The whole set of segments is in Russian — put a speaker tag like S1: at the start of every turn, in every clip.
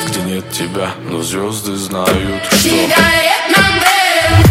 S1: где нет тебя, но звезды знают, что
S2: сигарет на мне.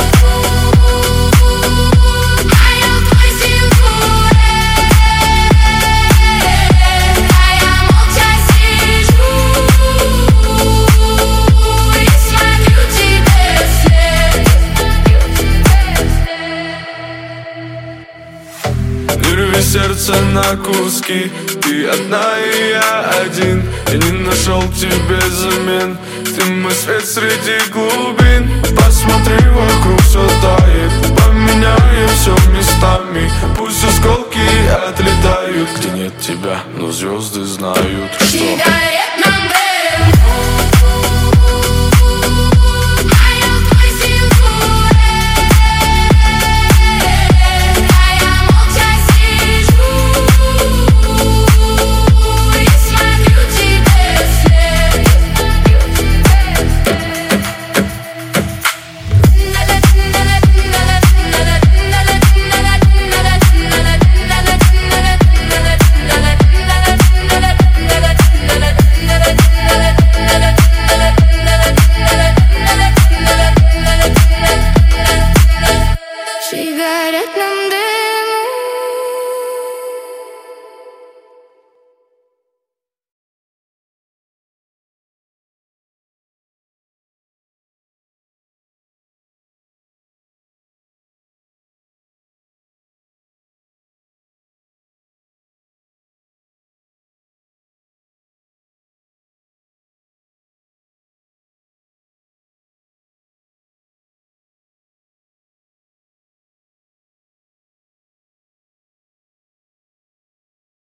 S1: Не рви сердце на куски, ты одна и я один. Я не нашел тебе замен, ты мой свет среди глубин. Посмотри, вокруг все тает, поменяем все местами. Пусть осколки отлетают, где нет тебя, но звезды знают, что